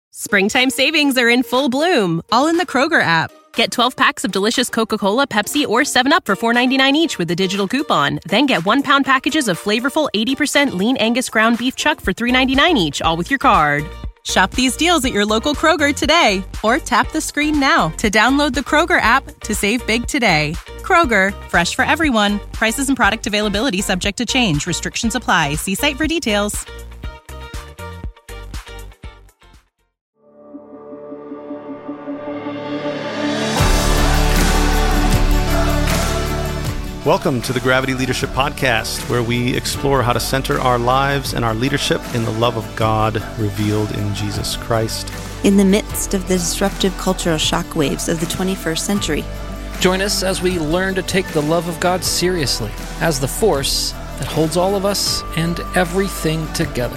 Springtime savings are in full bloom, all in the Kroger app. Get 12 packs of delicious Coca-Cola, Pepsi, or 7UP for $4.99 each with a digital coupon. Then get 1-pound packages of flavorful 80% lean Angus ground beef chuck for $3.99 each, all with your card. Shop these deals at your local Kroger today, or tap the screen now to download the Kroger app to save big today. Kroger, fresh for everyone. Prices and product availability subject to change. Restrictions apply. See site for details. Welcome to the Gravity Leadership Podcast, where we explore how to center our lives and our leadership in the love of God revealed in Jesus Christ. In the midst of the disruptive cultural shockwaves of the 21st century. Join us as we learn to take the love of God seriously as the force that holds all of us and everything together.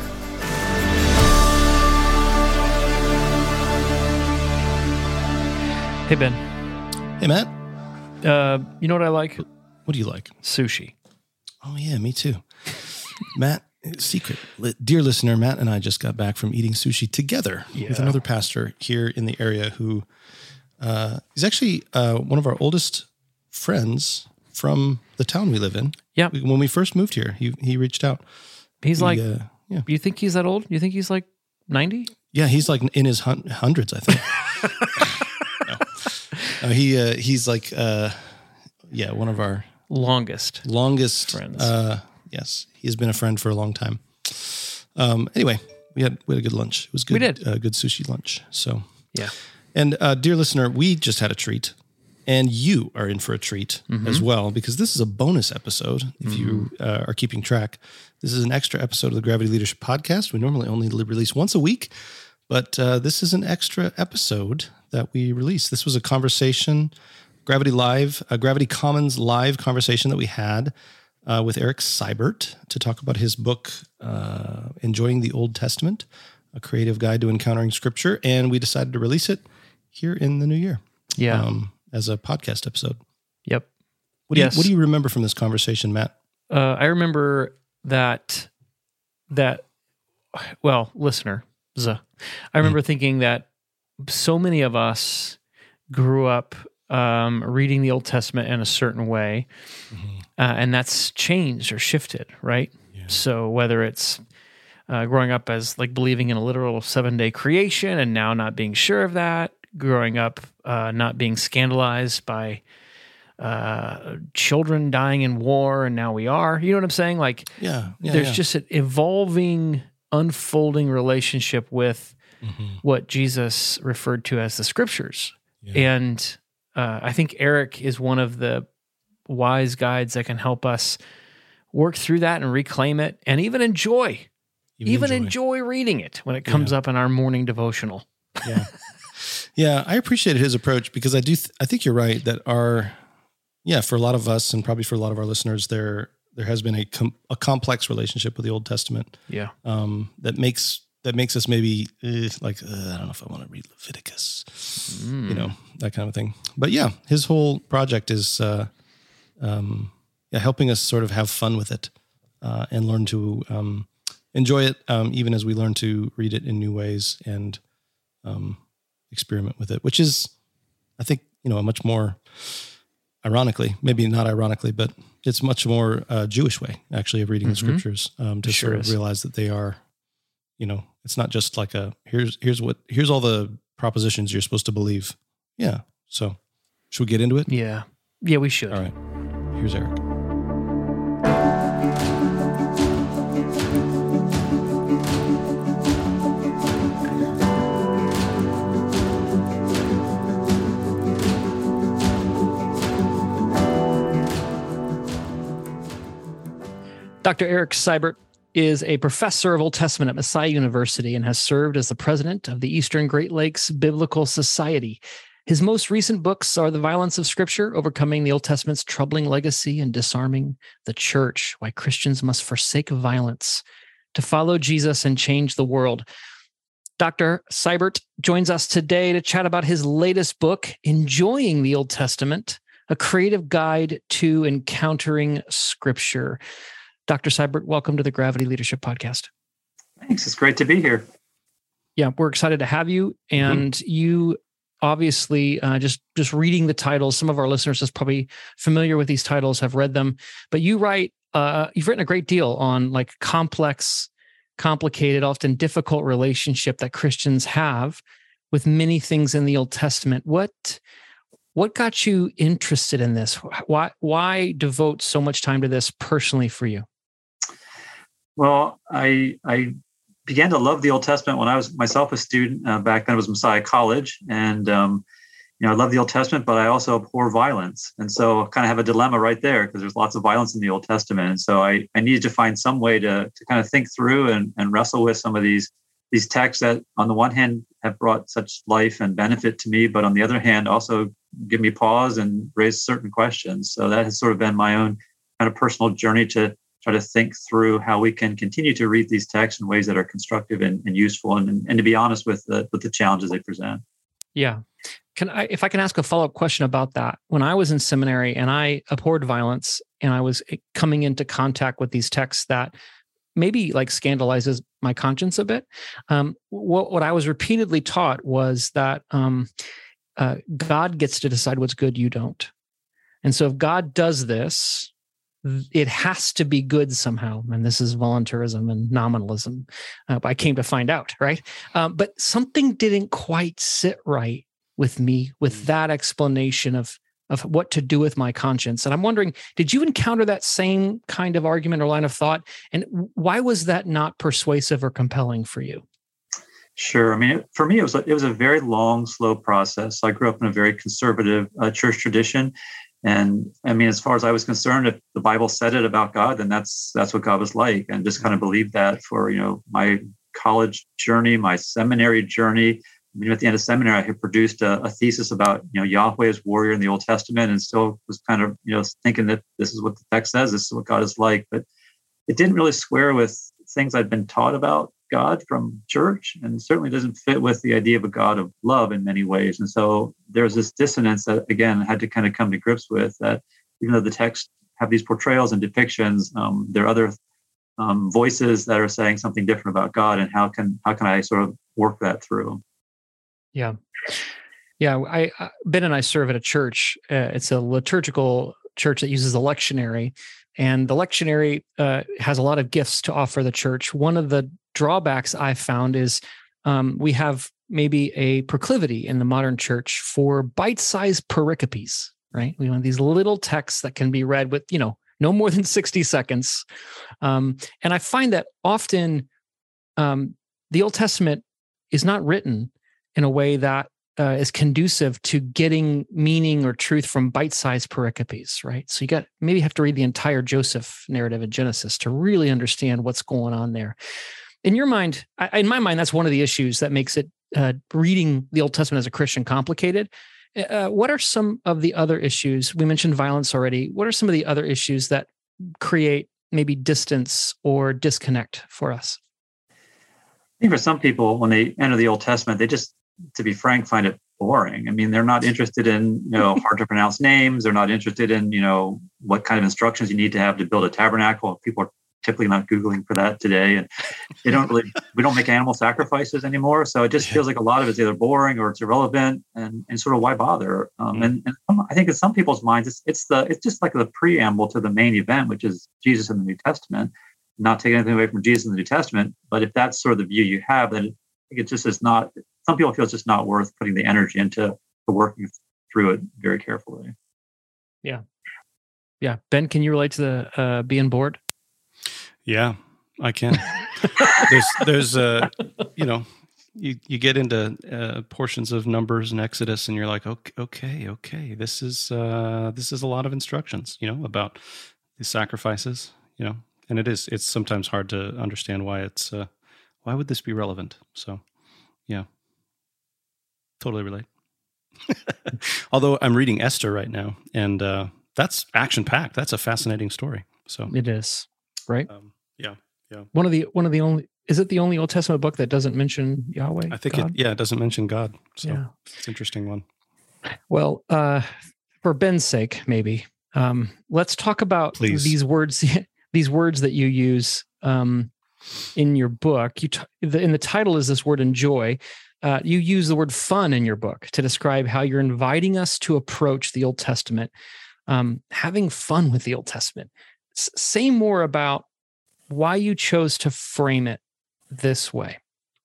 Hey, Ben. Hey, Matt. You know what I like? What do you like? Sushi. Oh, yeah, me too. Matt, secret. Dear listener, Matt and I just got back from eating sushi together with another pastor here in the area who is actually one of our oldest friends from the town we live in. Yeah. When we first moved here, he reached out. He's you think he's that old? You think he's like 90? Yeah, he's like in his hundreds, I think. No, he's like, one of our longest friends. Yes, he's been a friend for a long time. Anyway, we had a good lunch. It was good. We did. Good sushi lunch. So yeah. And dear listener, we just had a treat, and you are in for a treat as well, because this is a bonus episode. If you are keeping track, this is an extra episode of the Gravity Leadership Podcast. We normally only release once a week, but this is an extra episode that we released. This was a conversation. Gravity Commons live conversation that we had with Eric Seibert to talk about his book, Enjoying the Old Testament, A Creative Guide to Encountering Scripture. And we decided to release it here in the new year. Yeah. As a podcast episode. Yep. What do you remember from this conversation, Matt? I remember that listener, I remember thinking that so many of us grew up reading the Old Testament in a certain way, and that's changed or shifted, right? Yeah. So whether it's growing up as like believing in a literal 7-day creation and now not being sure of that, growing up not being scandalized by children dying in war, and now we are. You know what I'm saying? Like, there's just an evolving, unfolding relationship with what Jesus referred to as the Scriptures. Yeah. And I think Eric is one of the wise guides that can help us work through that and reclaim it, and even enjoy reading it when it comes up in our morning devotional. Yeah. Yeah, I appreciated his approach, because I think you're right that for a lot of us, and probably for a lot of our listeners, there has been a complex relationship with the Old Testament. Yeah. That makes us maybe I don't know if I want to read Leviticus, that kind of thing. But yeah, his whole project is helping us sort of have fun with it and learn to enjoy it, even as we learn to read it in new ways and experiment with it, which is, I think, a much more, ironically, maybe not ironically, but it's much more Jewish way, actually, of reading the Scriptures, to sort of realize that they are, it's not just like here's all the propositions you're supposed to believe. Yeah. So should we get into it? Yeah. Yeah, we should. All right. Here's Eric. Dr. Eric Seibert is a professor of Old Testament at Messiah University and has served as the president of the Eastern Great Lakes Biblical Society. His most recent books are The Violence of Scripture, Overcoming the Old Testament's Troubling Legacy and Disarming the Church, Why Christians Must Forsake Violence to Follow Jesus and Change the World. Dr. Seibert joins us today to chat about his latest book, Enjoying the Old Testament, A Creative Guide to Encountering Scripture. Dr. Seibert, welcome to the Gravity Leadership Podcast. Thanks. It's great to be here. we're excited to have you. And you obviously just reading the titles, some of our listeners is probably familiar with these titles, have read them, but you've written a great deal on like complex, complicated, often difficult relationship that Christians have with many things in the Old Testament. What got you interested in this? Why devote so much time to this personally for you? Well, I began to love the Old Testament when I was myself a student. Back then it was Messiah College. And, I love the Old Testament, but I also abhor violence. And so I kind of have a dilemma right there because there's lots of violence in the Old Testament. And so I needed to find some way to kind of think through and wrestle with some of these texts that on the one hand have brought such life and benefit to me, but on the other hand also give me pause and raise certain questions. So that has sort of been my own kind of personal journey to try to think through how we can continue to read these texts in ways that are constructive and useful, and to be honest with the challenges they present. Yeah. If I can ask a follow-up question about that, when I was in seminary and I abhorred violence and I was coming into contact with these texts that maybe like scandalizes my conscience a bit, what I was repeatedly taught was that God gets to decide what's good, you don't. And so if God does this, it has to be good somehow. And this is voluntarism and nominalism. I came to find out, right? But something didn't quite sit right with me with that explanation of what to do with my conscience. And I'm wondering, did you encounter that same kind of argument or line of thought? And why was that not persuasive or compelling for you? Sure. I mean, for me, it was a very long, slow process. I grew up in a very conservative church tradition. And I mean, as far as I was concerned, if the Bible said it about God, then that's what God was like. And just kind of believed that for, my college journey, my seminary journey. At the end of seminary, I had produced a thesis about, Yahweh as warrior in the Old Testament, and still was kind of, thinking that this is what the text says, this is what God is like. But it didn't really square with things I'd been taught about God from church, and certainly doesn't fit with the idea of a God of love in many ways. And so there's this dissonance that, again, I had to kind of come to grips with, that even though the text have these portrayals and depictions, there are other voices that are saying something different about God, and how can I sort of work that through? Yeah. Ben and I serve at a church. It's a liturgical church that uses the lectionary, and the lectionary has a lot of gifts to offer the church. One of the drawbacks I found is we have maybe a proclivity in the modern church for bite-sized pericopes, right? We want these little texts that can be read with, no more than 60 seconds. And I find that often the Old Testament is not written in a way that is conducive to getting meaning or truth from bite-sized pericopes, right? So you maybe have to read the entire Joseph narrative in Genesis to really understand what's going on there. In your mind, in my mind, that's one of the issues that makes it reading the Old Testament as a Christian complicated. What are some of the other issues? We mentioned violence already. What are some of the other issues that create maybe distance or disconnect for us? I think for some people, when they enter the Old Testament, they just, to be frank, find it boring. I mean, they're not interested in, hard to pronounce names. They're not interested in, what kind of instructions you need to have to build a tabernacle. People are typically not Googling for that today. And we don't make animal sacrifices anymore. So it just feels like a lot of it's either boring or it's irrelevant, and sort of why bother? And I think in some people's minds, it's just like the preamble to the main event, which is Jesus in the New Testament. Not taking anything away from Jesus in the New Testament, but if that's sort of the view you have, then I think it just is not. Some people feel it's just not worth putting the energy into working through it very carefully. Yeah. Ben, can you relate to the being bored? Yeah, I can. there's you get into portions of Numbers and Exodus, and you're like, okay, this is a lot of instructions, about the sacrifices, and it's sometimes hard to understand why why would this be relevant? So, yeah, totally relate. Although I'm reading Esther right now, and that's action-packed. That's a fascinating story. So it is, right? Yeah. One of the only, is it the only Old Testament book that doesn't mention Yahweh? I think it doesn't mention God. So yeah. It's an interesting one. Well, for Ben's sake, maybe let's talk about these words that you use. in your book, in the title is this word enjoy. You use the word fun in your book to describe how you're inviting us to approach the Old Testament, having fun with the Old Testament. Say more about why you chose to frame it this way.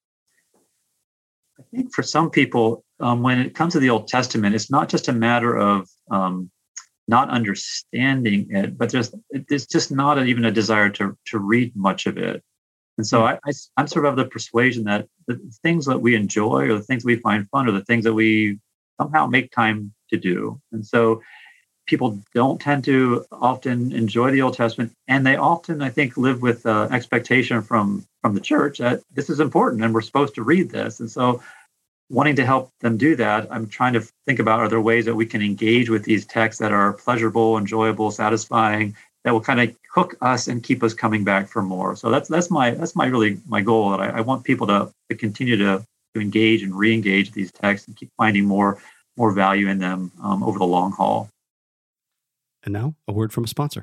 I think for some people, when it comes to the Old Testament, it's not just a matter of not understanding it, but it's just not even a desire to read much of it. And so I'm sort of the persuasion that the things that we enjoy or the things we find fun are the things that we somehow make time to do. And so people don't tend to often enjoy the Old Testament, and they often, I think, live with expectation from the church that this is important and we're supposed to read this. And so wanting to help them do that, I'm trying to think about, are there ways that we can engage with these texts that are pleasurable, enjoyable, satisfying, that will kind of hook us and keep us coming back for more. So that's my goal. That I want people to continue to engage and re-engage these texts and keep finding more value in them over the long haul. And now, a word from a sponsor.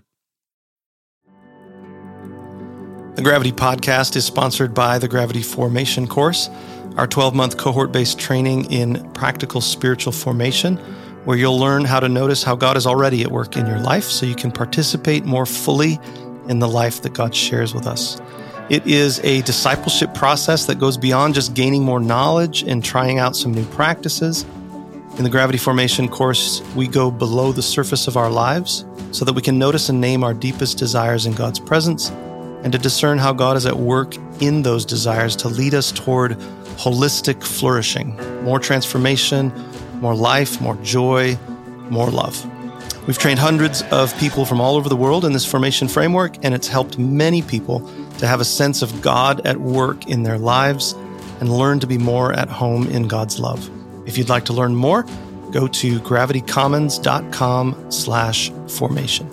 The Gravity Podcast is sponsored by the Gravity Formation course, our 12-month cohort-based training in practical spiritual formation, where you'll learn how to notice how God is already at work in your life so you can participate more fully in the life that God shares with us. It is a discipleship process that goes beyond just gaining more knowledge and trying out some new practices. In the Gravity Formation course, we go below the surface of our lives so that we can notice and name our deepest desires in God's presence and to discern how God is at work in those desires to lead us toward holistic flourishing, more transformation, more life, more joy, more love. We've trained hundreds of people from all over the world in this formation framework, and it's helped many people to have a sense of God at work in their lives and learn to be more at home in God's love. If you'd like to learn more, go to gravitycommons.com/formation.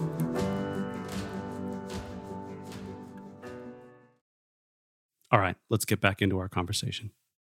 All right, let's get back into our conversation.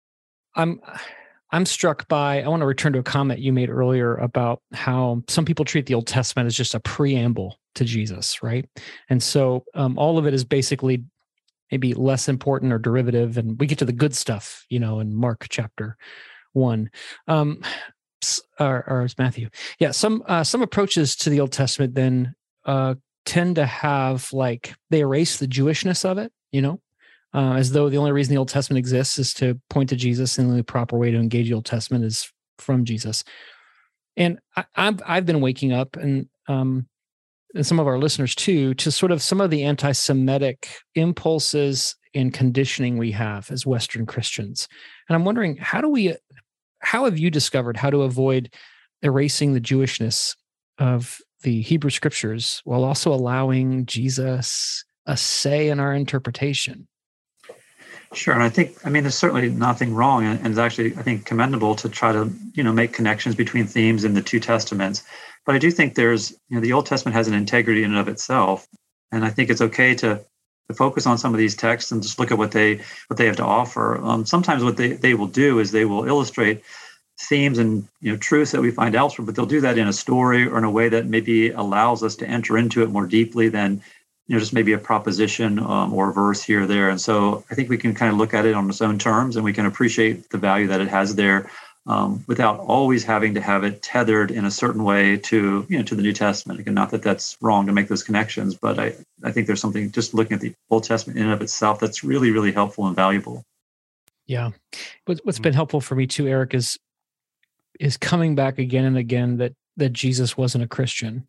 I'm struck by, I want to return to a comment you made earlier about how some people treat the Old Testament as just a preamble to Jesus, right? And so all of it is basically maybe less important or derivative, and we get to the good stuff, in Mark chapter 1. Or it's Matthew. Yeah, some approaches to the Old Testament then tend to have, they erase the Jewishness of it, as though the only reason the Old Testament exists is to point to Jesus, and the only proper way to engage the Old Testament is from Jesus. And I've been waking up, and some of our listeners too, to sort of some of the anti-Semitic impulses and conditioning we have as Western Christians. And I'm wondering, how have you discovered how to avoid erasing the Jewishness of the Hebrew Scriptures while also allowing Jesus a say in our interpretation? Sure. And I think, there's certainly nothing wrong, and it's actually, I think, commendable to try to, make connections between themes in the two Testaments. But I do think there's, the Old Testament has an integrity in and of itself. And I think it's okay to focus on some of these texts and just look at what they have to offer. Sometimes what they will do is they will illustrate themes and, truths that we find elsewhere, but they'll do that in a story or in a way that maybe allows us to enter into it more deeply than just maybe a proposition or a verse here or there. And so I think we can kind of look at it on its own terms, and we can appreciate the value that it has there without always having to have it tethered in a certain way to the New Testament. Again, not that that's wrong to make those connections, but I think there's something just looking at the Old Testament in and of itself that's really, really helpful and valuable. Yeah. What's been helpful for me too, Eric, is coming back again and again that Jesus wasn't a Christian.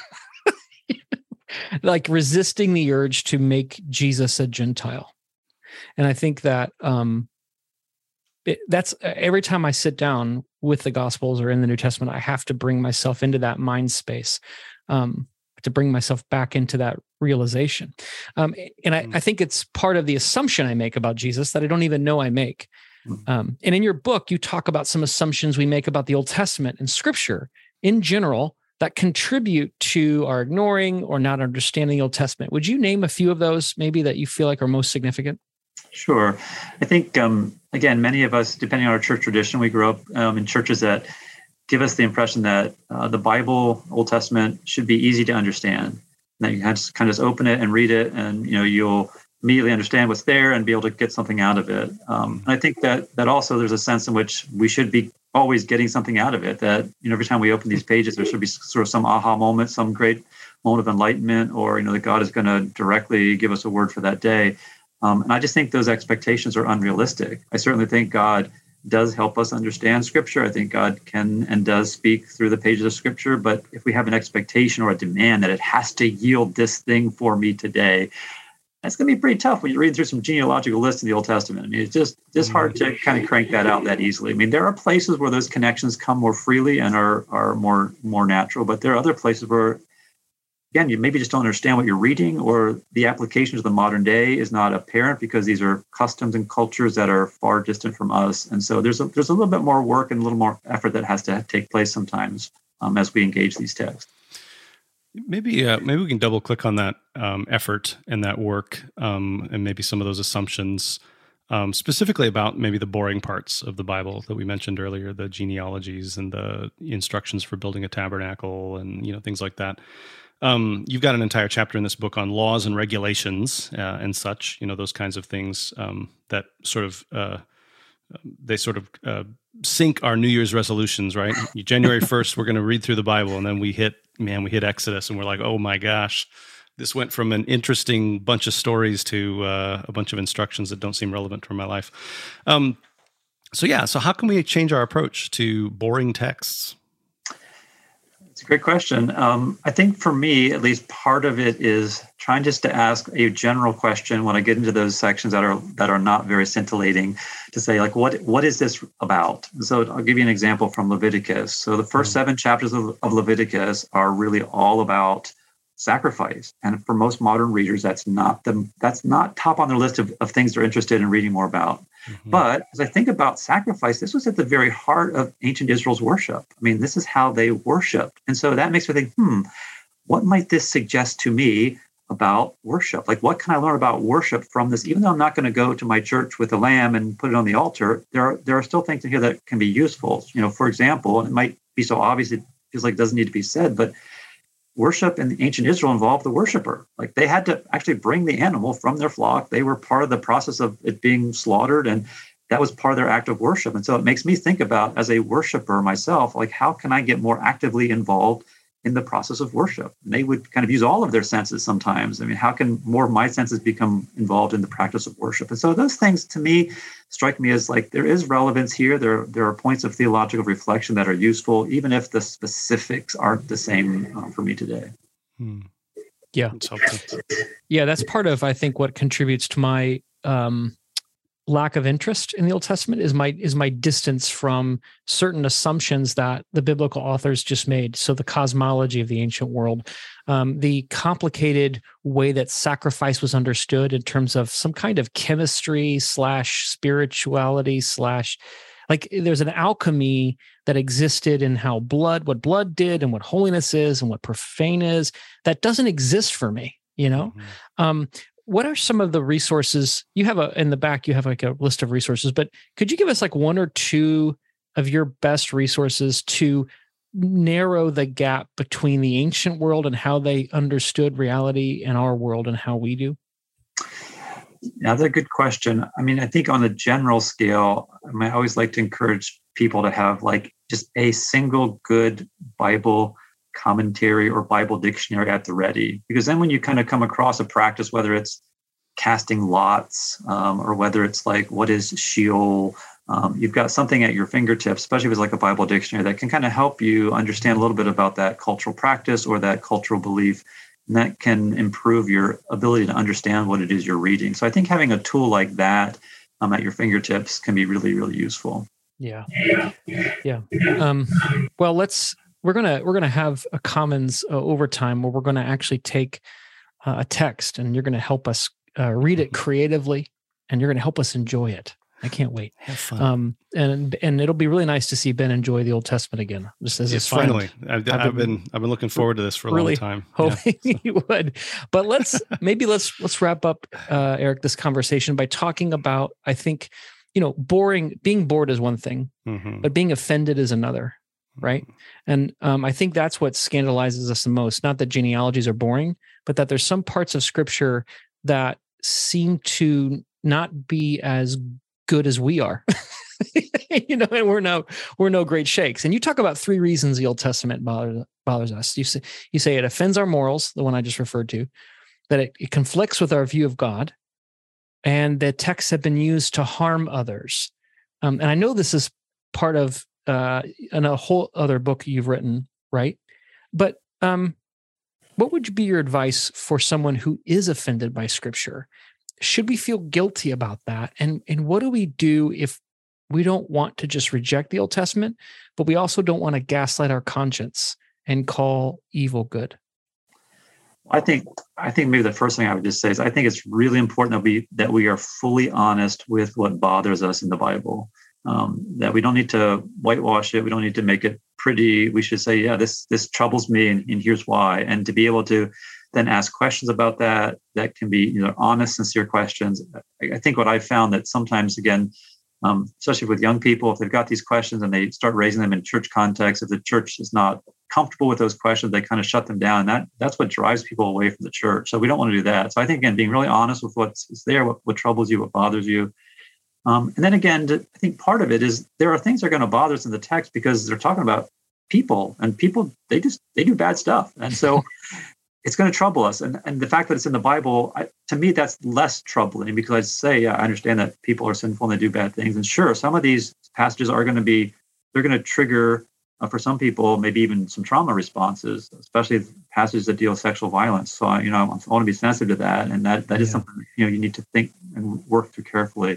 Resisting the urge to make Jesus a Gentile. And I think that that's every time I sit down with the Gospels or in the New Testament, I have to bring myself into that mind space, to bring myself back into that realization. And I think it's part of the assumption I make about Jesus that I don't even know I make. And in your book, you talk about some assumptions we make about the Old Testament and Scripture in general that contribute to our ignoring or not understanding the Old Testament. Would you name a few of those maybe that you feel like are most significant? Sure. I think, again, many of us, depending on our church tradition, we grew up in churches that give us the impression that the Bible, Old Testament, should be easy to understand. That you can just kind of open it and read it, and you'll immediately understand what's there and be able to get something out of it. And I think that also there's a sense in which we should be always getting something out of it, that, every time we open these pages, there should be sort of some aha moment, some great moment of enlightenment, or, that God is going to directly give us a word for that day. And I just think those expectations are unrealistic. I certainly think God does help us understand Scripture. I think God can and does speak through the pages of Scripture. But if we have an expectation or a demand that it has to yield this thing for me today, that's going to be pretty tough when you're reading through some genealogical lists in the Old Testament. I mean, it's just hard to kind of crank that out that easily. I mean, there are places where those connections come more freely and are more natural, but there are other places where, again, you maybe just don't understand what you're reading, or the application to the modern day is not apparent because these are customs and cultures that are far distant from us. And so there's a little bit more work and a little more effort that has to take place sometimes as we engage these texts. Maybe we can double click on that effort and that work, and maybe some of those assumptions, specifically about maybe the boring parts of the Bible that we mentioned earlier, the genealogies and the instructions for building a tabernacle and things like that. You've got an entire chapter in this book on laws and regulations and such, those kinds of things that sort of sync our New Year's resolutions, right? January 1st, we're going to read through the Bible, and then we hit Exodus, and we're like, oh my gosh, this went from an interesting bunch of stories to a bunch of instructions that don't seem relevant for my life. So how can we change our approach to boring texts? It's a great question. I think for me, at least, part of it is trying just to ask a general question when I get into those sections that are not very scintillating, to say, like, what is this about? So I'll give you an example from Leviticus. So the first 7 chapters of Leviticus are really all about sacrifice. And for most modern readers, that's not top on their list of things they're interested in reading more about. Mm-hmm. But as I think about sacrifice, this was at the very heart of ancient Israel's worship. I mean, this is how they worshiped. And so that makes me think, what might this suggest to me about worship? Like, what can I learn about worship from this? Even though I'm not going to go to my church with a lamb and put it on the altar, there are still things in here that can be useful. For example, and it might be so obvious it feels like it doesn't need to be said, but worship in ancient Israel involved the worshiper. Like, they had to actually bring the animal from their flock. They were part of the process of it being slaughtered, and that was part of their act of worship. And so it makes me think about, as a worshiper myself, like, how can I get more actively involved in the process of worship? And they would kind of use all of their senses sometimes. I mean, how can more of my senses become involved in the practice of worship? And so those things, to me, strike me as like, there is relevance here. There are points of theological reflection that are useful, even if the specifics aren't the same for me today. Yeah. Yeah, that's part of, I think, what contributes to my lack of interest in the Old Testament is my distance from certain assumptions that the biblical authors just made. So the cosmology of the ancient world, the complicated way that sacrifice was understood in terms of some kind of chemistry / spirituality / like, there's an alchemy that existed in how what blood did and what holiness is and what profane is, that doesn't exist for me, Mm-hmm. What are some of the resources you have? In the back, you have like a list of resources, but could you give us like 1 or 2 of your best resources to narrow the gap between the ancient world and how they understood reality and our world and how we do? Yeah, that's a good question. I mean, I think on a general scale, I always like to encourage people to have like just a single good Bible commentary or Bible dictionary at the ready, because then when you kind of come across a practice, whether it's casting lots or whether it's like, what is Sheol, you've got something at your fingertips, especially if it's like a Bible dictionary, that can kind of help you understand a little bit about that cultural practice or that cultural belief, and that can improve your ability to understand what it is you're reading. So I think having a tool like that at your fingertips can be really, really useful. Yeah. Well, we're gonna have a Commons overtime where we're gonna actually take a text, and you're gonna help us read it creatively, and you're gonna help us enjoy it. I can't wait. Have fun. And it'll be really nice to see Ben enjoy the Old Testament again. Just as his friend. Finally, I've been looking forward to this for a really long time. Hoping you would. But let's wrap up, Eric, this conversation by talking about, I think, being bored is one thing, but being offended is another. Right. And I think that's what scandalizes us the most. Not that genealogies are boring, but that there's some parts of Scripture that seem to not be as good as we are. And we're no great shakes. And you talk about 3 reasons the Old Testament bothers us. You say it offends our morals, the one I just referred to, that it conflicts with our view of God, and that texts have been used to harm others. And I know this is part of in a whole other book you've written, right? But what would be your advice for someone who is offended by Scripture? Should we feel guilty about that? And what do we do if we don't want to just reject the Old Testament, but we also don't want to gaslight our conscience and call evil good? I think maybe the first thing I would just say is I think it's really important that we are fully honest with what bothers us in the Bible. That we don't need to whitewash it. We don't need to make it pretty. We should say, yeah, this troubles me, and here's why. And to be able to then ask questions about that can be honest, sincere questions. I think what I've found that sometimes, again, especially with young people, if they've got these questions and they start raising them in church context, if the church is not comfortable with those questions, they kind of shut them down. And that's what drives people away from the church. So we don't want to do that. So I think, again, being really honest with what's there, what troubles you, what bothers you. And then again, I think part of it is there are things that are going to bother us in the text because they're talking about people, and people, they do bad stuff. And so it's going to trouble us. And the fact that it's in the Bible, to me, that's less troubling, because I'd say, yeah, I understand that people are sinful and they do bad things. And sure, some of these passages they're going to trigger, for some people, maybe even some trauma responses, especially passages that deal with sexual violence. So, I want to be sensitive to that. And that is something, you need to think and work through carefully.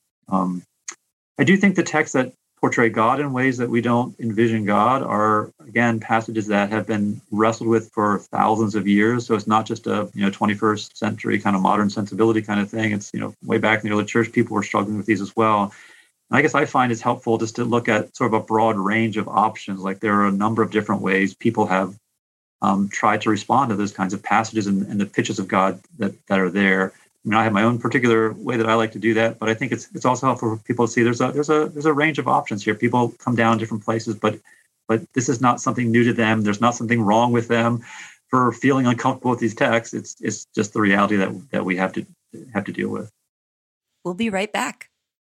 I do think the texts that portray God in ways that we don't envision God are, again, passages that have been wrestled with for thousands of years. So it's not just a 21st century kind of modern sensibility kind of thing. It's way back in the early church, people were struggling with these as well. And I guess I find it's helpful just to look at sort of a broad range of options. Like there are a number of different ways people have tried to respond to those kinds of passages and the pictures of God that are there. I mean, I have my own particular way that I like to do that, but I think it's also helpful for people to see there's a range of options here. People come down different places, but this is not something new to them. There's not something wrong with them for feeling uncomfortable with these texts. It's just the reality that we have to deal with. We'll be right back.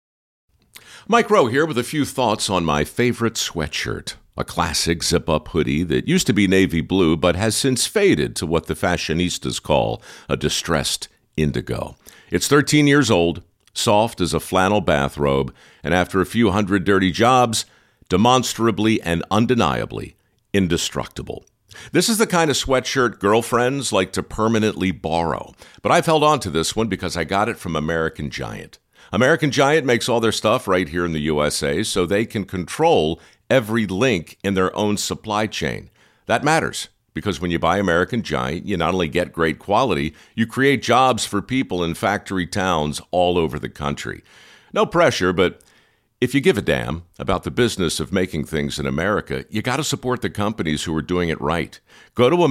Mike Rowe here with a few thoughts on my favorite sweatshirt, a classic zip-up hoodie that used to be navy blue but has since faded to what the fashionistas call a distressed indigo. It's 13 years old, soft as a flannel bathrobe, and after a few hundred dirty jobs, demonstrably and undeniably indestructible. This is the kind of sweatshirt girlfriends like to permanently borrow, but I've held on to this one because I got it from American Giant. American Giant makes all their stuff right here in the USA, so they can control every link in their own supply chain. That matters, because when you buy American Giant, you not only get great quality, you create jobs for people in factory towns all over the country. No pressure, but if you give a damn about the business of making things in America, you got to support the companies who are doing it right. Go to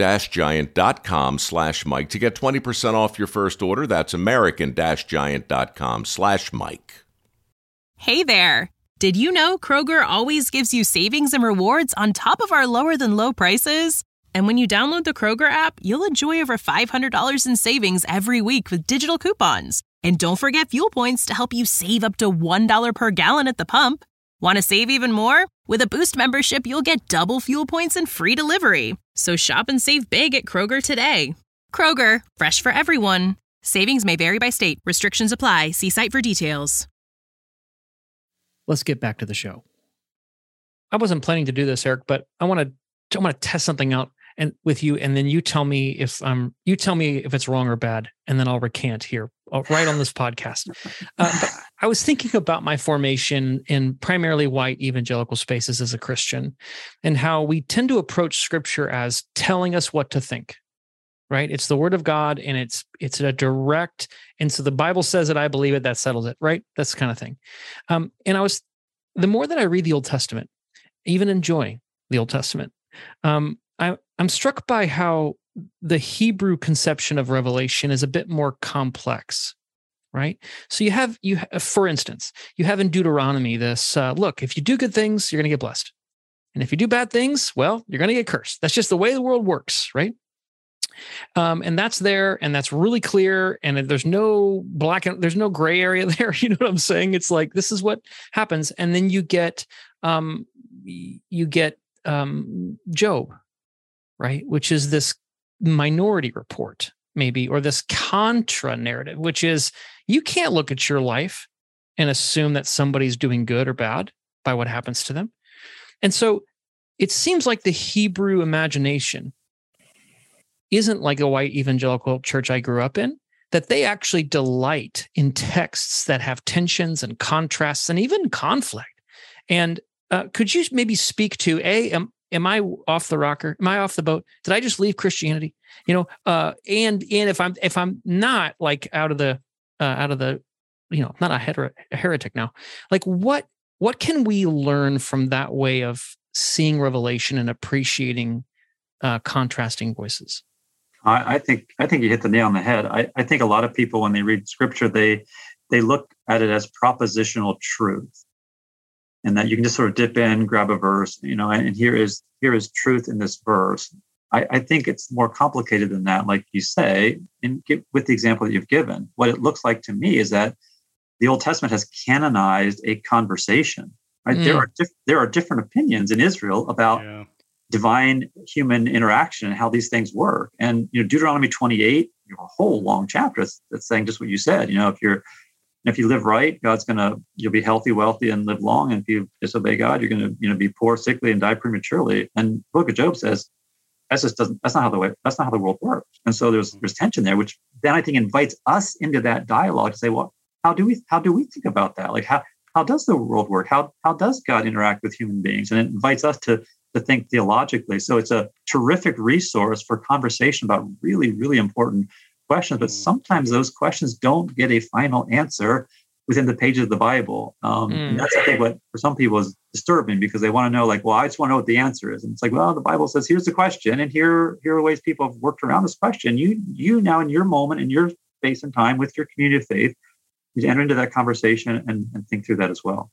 american-giant.com/Mike to get 20% off your first order. That's american-giant.com/Mike. Hey there. Did you know Kroger always gives you savings and rewards on top of our lower than low prices? And when you download the Kroger app, you'll enjoy over $500 in savings every week with digital coupons. And don't forget fuel points to help you save up to $1 per gallon at the pump. Want to save even more? With a Boost membership, you'll get double fuel points and free delivery. So shop and save big at Kroger today. Kroger, fresh for everyone. Savings may vary by state. Restrictions apply. See site for details. Let's get back to the show. I wasn't planning to do this, Eric, but I want to test something out with you, and then you tell me if it's wrong or bad, and then I'll recant here right on this podcast. But I was thinking about my formation in primarily white evangelical spaces as a Christian, and how we tend to approach Scripture as telling us what to think. Right? It's the Word of God, and it's a direct, and so the Bible says it, I believe it, that settles it, right? That's the kind of thing. And the more that I read the Old Testament, even enjoying the Old Testament, I'm struck by how the Hebrew conception of revelation is a bit more complex, right? So you have, for instance, you have in Deuteronomy this, look, if you do good things, you're going to get blessed. And if you do bad things, well, you're going to get cursed. That's just the way the world works, right? And that's there, and that's really clear, and there's no there's no gray area there. You know what I'm saying? It's like, this is what happens. And then you get Job, right? Which is this minority report, maybe, or this contra narrative, which is, you can't look at your life and assume that somebody's doing good or bad by what happens to them. And so it seems like the Hebrew imagination isn't like a white evangelical church I grew up in, that they actually delight in texts that have tensions and contrasts and even conflict. And could you maybe speak to, am I off the rocker? Am I off the boat? Did I just leave Christianity? And if I'm not like out of the not a heretic now, like what can we learn from that way of seeing Revelation and appreciating contrasting voices? I think you hit the nail on the head. I think a lot of people, when they read Scripture, they look at it as propositional truth, and that you can just sort of dip in, grab a verse, and here is truth in this verse. I think it's more complicated than that, like you say, and with the example that you've given. What it looks like to me is that the Old Testament has canonized a conversation. Right? There are different opinions in Israel about divine human interaction and how these things work. And Deuteronomy 28, a whole long chapter that's saying just what you said. If you live right, you'll be healthy, wealthy, and live long. And if you disobey God, you're going to be poor, sickly, and die prematurely. And the Book of Job says that's not how the world works. And so there's tension there, which then I think invites us into that dialogue to say, well, how do we think about that? Like how does the world work? How does God interact with human beings? And it invites us to think theologically. So it's a terrific resource for conversation about really, really important questions. But sometimes those questions don't get a final answer within the pages of the Bible. And that's, I think, what for some people is disturbing, because they want to know, like, well, I just want to know what the answer is. And it's like, well, the Bible says, here's the question, and here are ways people have worked around this question. You now, in your moment, in your space and time, with your community of faith, you enter into that conversation and think through that as well.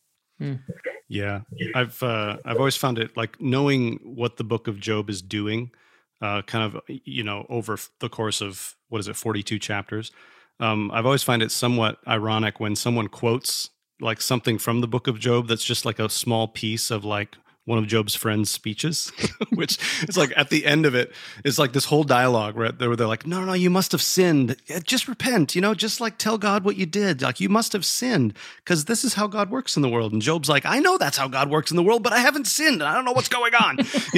Yeah, I've always found it, like, knowing what the Book of Job is doing, kind of, over the course of 42 chapters. I've always find it somewhat ironic when someone quotes like something from the Book of Job that's just like a small piece of like one of Job's friends' speeches, which is like at the end of it is like this whole dialogue where they're like, no, you must have sinned. Just repent, just like tell God what you did. Like, you must have sinned because this is how God works in the world. And Job's like, I know that's how God works in the world, but I haven't sinned. And I don't know what's going on,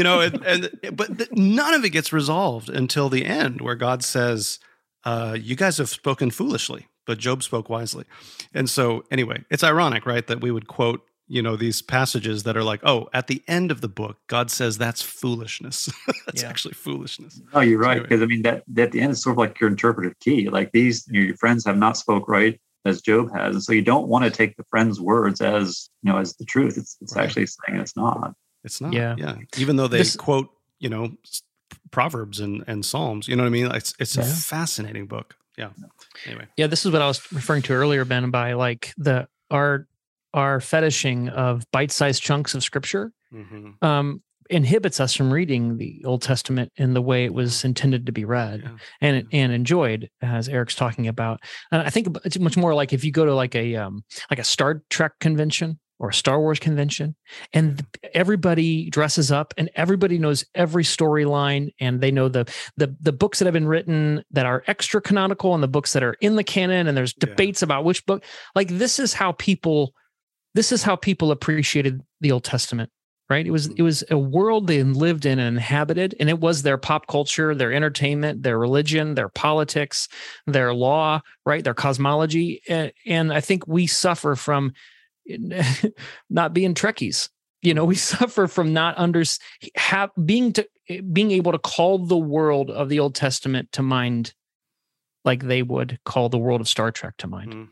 but none of it gets resolved until the end, where God says, you guys have spoken foolishly, but Job spoke wisely. And so anyway, it's ironic, right, that we would quote these passages that are like, oh, at the end of the book, God says that's foolishness. That's actually foolishness. No, you're right. Because that at the end is sort of like your interpretive key. Like, these, your friends have not spoke right as Job has. And so you don't want to take the friend's words as the truth. It's right. Actually saying it's not. It's not. Yeah. Even though they quote, Proverbs and Psalms, you know what I mean? It's a fascinating book. Yeah. Anyway. Yeah. This is what I was referring to earlier, Ben, by like our fetishing of bite-sized chunks of Scripture inhibits us from reading the Old Testament in the way it was intended to be read and enjoyed, as Eric's talking about. And I think it's much more like if you go to like a Star Trek convention or a Star Wars convention, and everybody dresses up and everybody knows every storyline, and they know the books that have been written that are extra canonical and the books that are in the canon, and there's debates about which book. Like, this is how people appreciated the Old Testament, right? It was a world they lived in and inhabited, and it was their pop culture, their entertainment, their religion, their politics, their law, right? Their cosmology. And I think we suffer from not being Trekkies. We suffer from not being able to call the world of the Old Testament to mind like they would call the world of Star Trek to mind.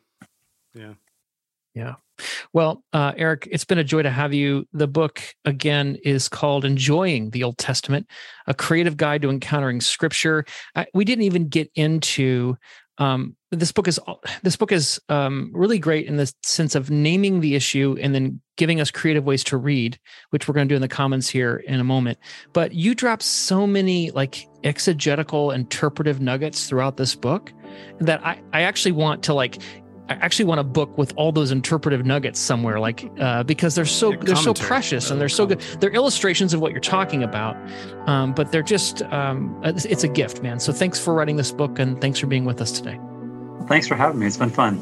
Yeah. Well, Eric, it's been a joy to have you. The book, again, is called Enjoying the Old Testament, a creative guide to encountering Scripture. We didn't even get into This book is really great in the sense of naming the issue and then giving us creative ways to read, which we're going to do in the comments here in a moment. But you drop so many like exegetical interpretive nuggets throughout this book that I actually want to a book with all those interpretive nuggets somewhere, because they're so precious and they're so good. They're illustrations of what you're talking about, but they're just it's a gift, man. So thanks for writing this book and thanks for being with us today. Thanks for having me. It's been fun.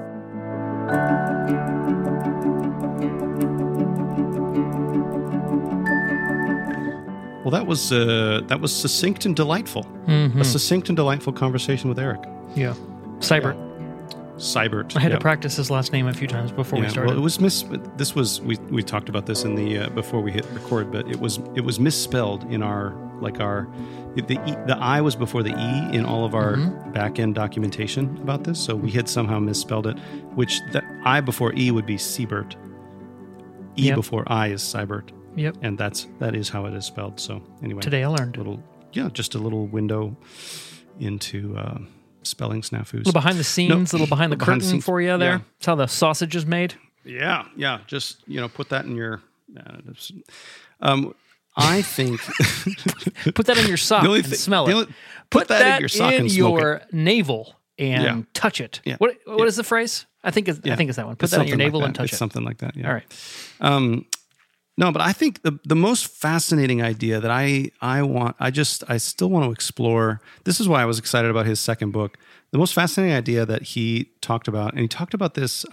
Well, that was succinct and delightful. Mm-hmm. A succinct and delightful conversation with Eric. Yeah, Seibert. Seibert. I had to practice his last name a few times before we started. Well, it was we talked about this in the before we hit record, but it was misspelled in the I was before the E in all of our back end documentation about this, so we had somehow misspelled it. Which the I before E would be Seibert. E before I is Seibert. Yep. And that is how it is spelled. So anyway, today I learned just a little window into spelling snafus. A little behind the scenes, a little behind the curtain for you there. Yeah. That's how the sausage is made. Yeah. Just put that in your. I think put that in your sock and smell it. Put that in your sock and smoke your it. Navel and touch it. Yeah. What is the phrase? I think it's that one. Put that in your navel and touch it. Something like that. Yeah. All right. No, but I think the most fascinating idea that I still want to explore. This is why I was excited about his second book. The most fascinating idea that he talked about, and he talked about this.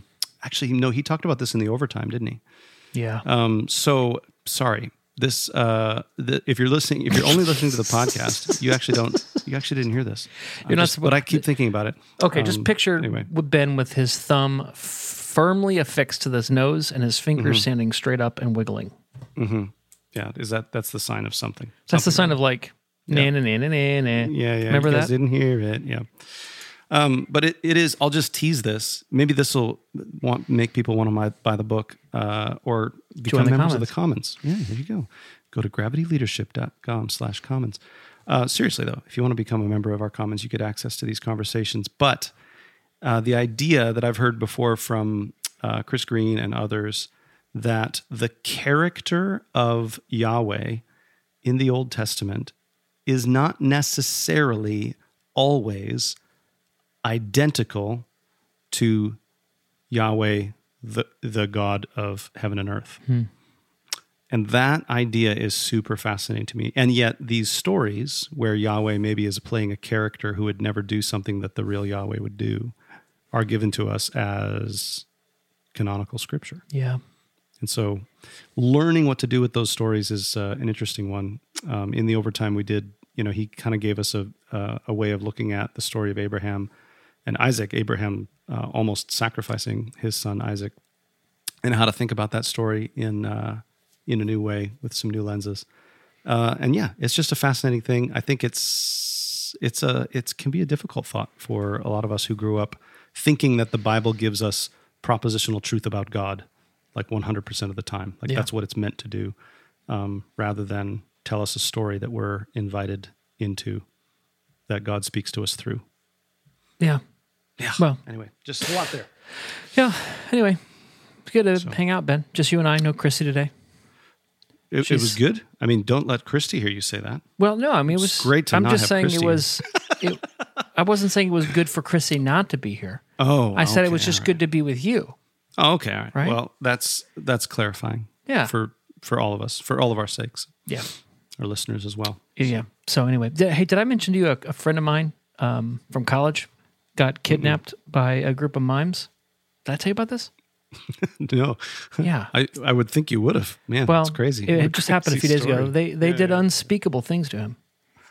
He talked about this in the overtime, didn't he? Yeah. So sorry. This if you're only listening to the podcast, you actually didn't hear this. But I keep thinking about it. Okay, just picture Ben with his thumb firmly affixed to his nose and his fingers standing straight up and wiggling. Mm-hmm. Yeah, that's the sign of something. That's the sign of like na. Yeah. Remember you that? guys didn't hear it. Yeah. But it is. I'll just tease this. Maybe this will make people want to buy the book or become members of the Commons. Yeah, there you go. Go to gravityleadership.com/commons. Seriously though, if you want to become a member of our Commons, you get access to these conversations. But the idea that I've heard before from Chris Green and others that the character of Yahweh in the Old Testament is not necessarily always identical to Yahweh, the God of heaven and earth. And that idea is super fascinating to me. And yet these stories where Yahweh maybe is playing a character who would never do something that the real Yahweh would do are given to us as canonical scripture. Yeah. And so learning what to do with those stories is an interesting one. In the overtime we did, he kind of gave us a way of looking at the story of Abraham and Isaac, Abraham almost sacrificing his son Isaac, and how to think about that story in a new way with some new lenses. It's just a fascinating thing. I think it can be a difficult thought for a lot of us who grew up thinking that the Bible gives us propositional truth about God, like 100% of the time. That's what it's meant to do, rather than tell us a story that we're invited into, that God speaks to us through. Yeah. Yeah. Well, anyway, just a lot there. Yeah. Anyway, it's good to hang out, Ben. Just you and I. No Christy today. It was good. I mean, don't let Christy hear you say that. Well, no. I mean, it was great to not have Christy. It was. I wasn't saying it was good for Christy not to be here. Oh, I said it was just good to be with you. Oh, okay. All right. Right? Well, that's clarifying. Yeah. For all of us, for all of our sakes. Yeah. Our listeners as well. Yeah. So anyway, did I mention to you a friend of mine from college got kidnapped by a group of mimes? Did I tell you about this? No. Yeah. I would think you would have. Man, that's crazy. It just happened a few days ago. They did unspeakable things to him.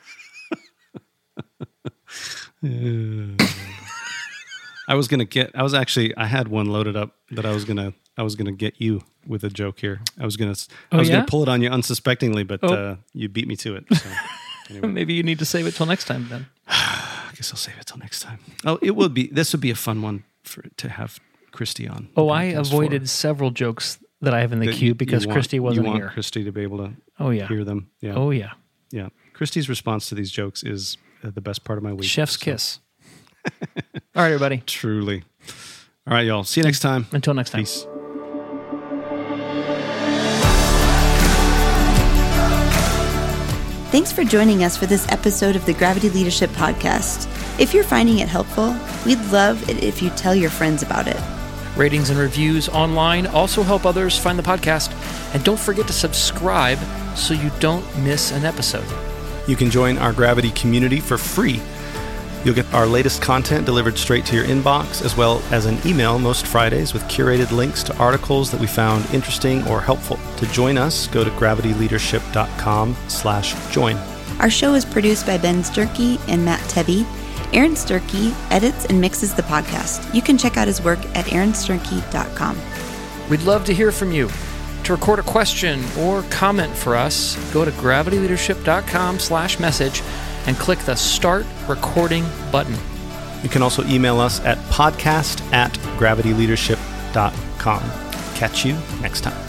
I had one loaded up that I was gonna get you with a joke here. I was gonna pull it on you unsuspectingly, but you beat me to it. So, anyway. Maybe you need to save it till next time then. I guess I'll save it till next time. Oh, this would be a fun one to have Christy on. Oh, I avoided several jokes that I have in the queue because Christy wasn't here. You want Christy to be able to hear them. Yeah. Oh, yeah. Yeah. Christy's response to these jokes is the best part of my week. Chef's kiss. All right, everybody. Truly. All right, y'all. See you next time. Until next time. Peace. Thanks for joining us for this episode of the Gravity Leadership Podcast. If you're finding it helpful, we'd love it if you tell your friends about it. Ratings and reviews online also help others find the podcast. And don't forget to subscribe so you don't miss an episode. You can join our Gravity community for free. You'll get our latest content delivered straight to your inbox, as well as an email most Fridays with curated links to articles that we found interesting or helpful. To join us, go to gravityleadership.com/join. Our show is produced by Ben Sturkey and Matt Tebbe. Aaron Sturkey edits and mixes the podcast. You can check out his work at aaronsturkey.com. We'd love to hear from you. To record a question or comment for us, go to gravityleadership.com/message and click the Start Recording button. You can also email us at podcast@gravityleadership.com. Catch you next time.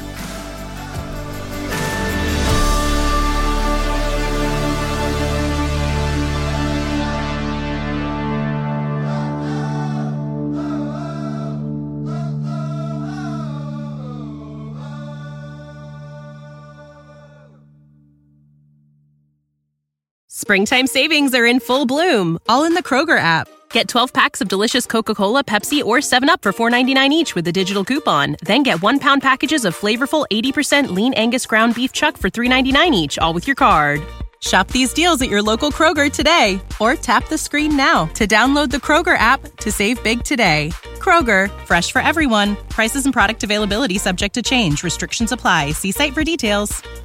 Springtime savings are in full bloom, all in the Kroger app. Get 12 packs of delicious Coca-Cola, Pepsi, or 7-Up for $4.99 each with a digital coupon. Then get 1-pound packages of flavorful 80% lean Angus ground beef chuck for $3.99 each, all with your card. Shop these deals at your local Kroger today, or tap the screen now to download the Kroger app to save big today. Kroger, fresh for everyone. Prices and product availability subject to change. Restrictions apply. See site for details.